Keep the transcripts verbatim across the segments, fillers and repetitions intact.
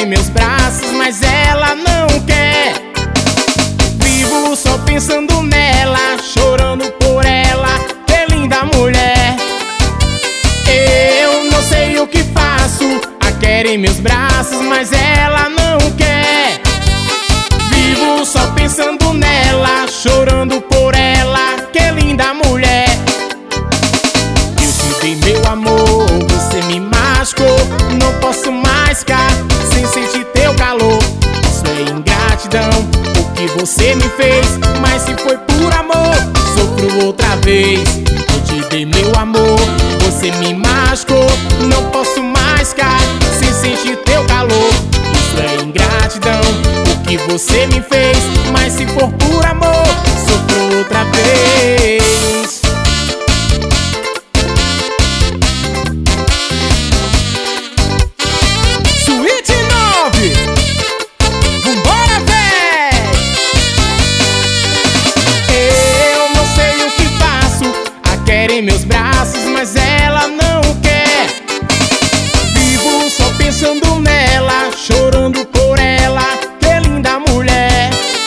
em meus braços, mas ela não quer. Vivo só pensando nela, chorando por ela, que linda mulher. Eu não sei o que faço, a quero em meus braços, mas ela não quer. Vivo só pensando nela, chorando por ela, que linda mulher. Eu te dei meu amor, você me machucou, não posso mais ficar sem sentir teu calor. Isso é ingratidão, o que você me fez, mas se foi por amor, sofro outra vez. Eu te dei meu amor, você me machucou, não posso mais ficar sem sentir teu calor. Isso é ingratidão, o que você me fez, mas se for por amor, sofro outra vez. Suíte nove, vambora, véi! Eu não sei o que faço, a quero em meus braços, mas ela não quer. Vivo só pensando nela, chorando por ela, que linda mulher.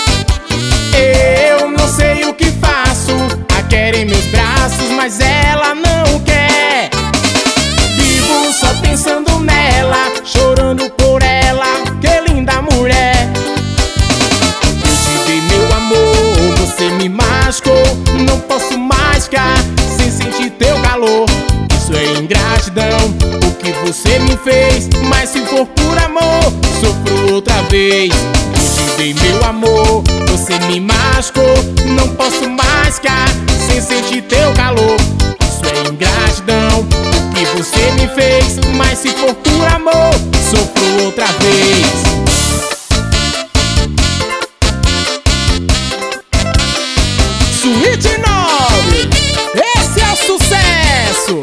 Eu não sei o que faço, a quero em meus braços, mas ela não quer. Vivo só pensando nela, chorando por ela, que linda mulher. Eu te dei meu amor, você me machucou, não posso mais ficar sem sentir teu calor. Isso é ingratidão, o que você me fez, mas se for por amor, sofro outra vez. Eu te dei meu amor, você me machucou, não posso mais ficar sem sentir teu calor. Isso é ingratidão, o que você me fez, mas se for por amor, sofro outra vez. Suíte nove, esse é o sucesso.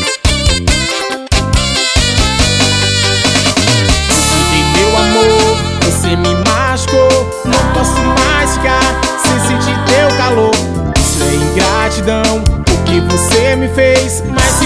Eu te dei meu amor, você me machucou, não posso mais ficar sem sentir teu calor. Isso é ingratidão, o que você me fez, mas